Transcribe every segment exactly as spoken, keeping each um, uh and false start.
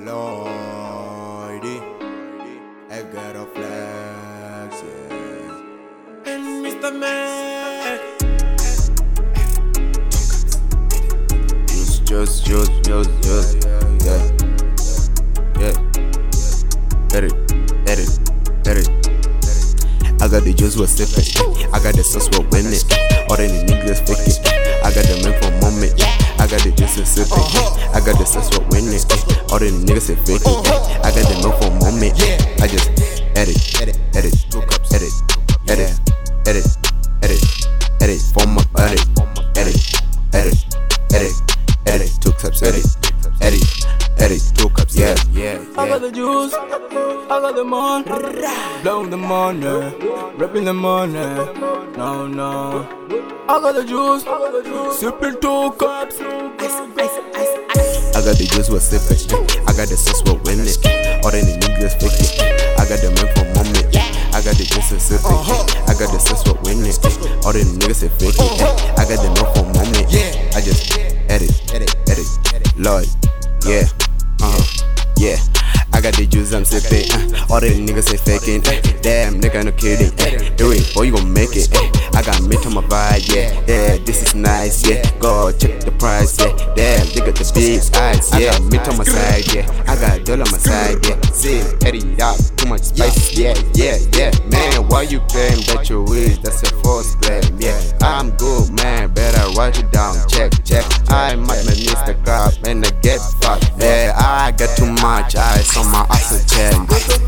Lloydie, Edgar of Flex, yeah. And Mister Mac. Just, just, just, just, just, yeah, yeah. Edit, edit, edit. I got the juice with sippin', I got the sauce with winning. All the niggas faking, I got the man for a moment. I got the juice with sippin', I got the sauce with winning. All the niggas say faking, I got the man for a moment. I just edit, edit, edit, edit, edit, edit, edit, edit, for my edit, edit, edit, edit, edit, two cups, edit, edit, edit, two cups, yeah, yeah, yeah. I got the juice, I got the money, blowing the money, rapping the money, no, no. I got the juice, sipping two cups, ice, ice, ice, ice. I got the juice with sipping, I got the sauce with winning. All the niggas faking, I got the man for a moment. I got the juice with sipping, I got the sauce with winning. All the niggas say faking, I got the man for a moment. I just edit, edit, edit, Lloyd, yeah, uh huh, yeah. I got the juice, I'm sipping. Uh, all the niggas say faking. Uh, damn, nigga, no kidding. Uh, do it, or you gon' make it. Uh, I got meat on my vibe, yeah. Yeah, this is nice, yeah. Go check the price, yeah. Damn, they got the big eyes, yeah. I got meat on my side, yeah. I got dough on my side, yeah. See, edit out, too much spice, yeah, yeah, yeah. Man, why you claim that you is? That's a false claim, yeah. I'm good, man. Better write it down, check, check. I might miss the crop and I get fucked. Yeah, I got too much ice on my oxygen.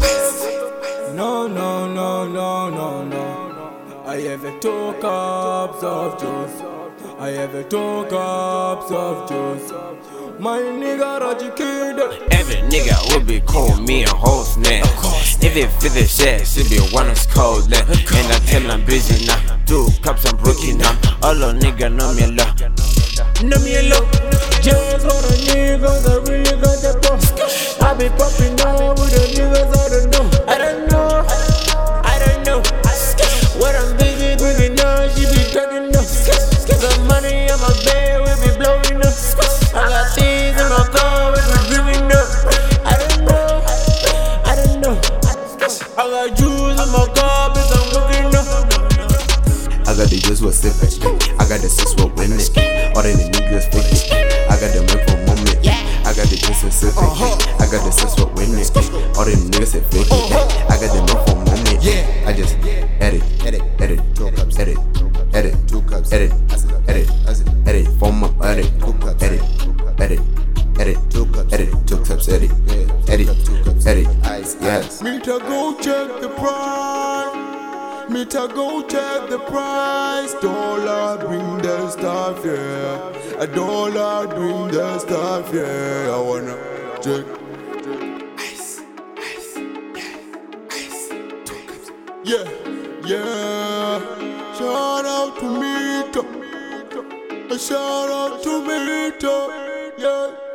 No, no, no, no, no, no. I have a two cups of juice. I have a two cups of juice. My nigga Raji Kid. Every nigga will be call me a host now. If it feel the shit, should be one of cold left. And I tell I'm busy now. Two cups, I'm rookie now. All the nigga know me a lot. Know me a lot. Just for the niggas that really got the pump. I be popping out with the niggas I don't know. I don't know. I don't know. What I'm busy doing now, she be talking up. Get the money on my bed, we be blowing up. I got things in my car, we be blowing up. I don't know. I don't know. I got juice in my car, bitch, I'm cooking up. I got the juice with sipping, I got the sauce with winning. All the niggas faking, I got the man for a moment. I got the juice with sipping, I got the sauce with winning. All the niggas say faking, I got the man for a moment. I just edit, edit, edit, two cups, edit, edit, two cups, edit, edit, edit, for my edit, edit, edit, edit, two cups, edit, two cups, edit, edit, two cups, edit, yes. Me to go check the price. Me to go check the price. Dollar bring the stuff, yeah. A dollar bring the stuff, yeah. I wanna check. Ice, ice, yeah, ice. Two cups. Yeah, yeah. Shout out to Mito. Shout out to Mito. Yeah.